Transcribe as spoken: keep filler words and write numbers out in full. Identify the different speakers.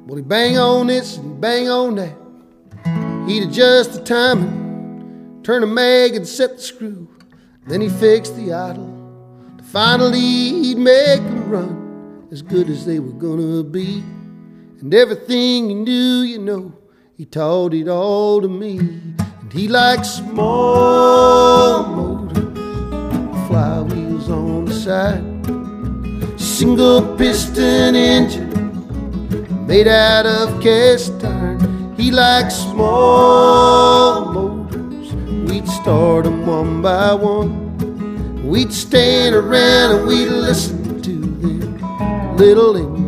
Speaker 1: Well, he bang on this and he bang on that. He'd adjust the timing, turn the mag and set the screw. Then he fixed the idle to finally he'd make them run as good as they were gonna be. And everything he knew, you know, he taught it all to me. And he liked small motors, flywheels on the side, single piston engine made out of cast iron. He liked small motors, we'd start them one by one. We'd stand around and we'd listen to them little engines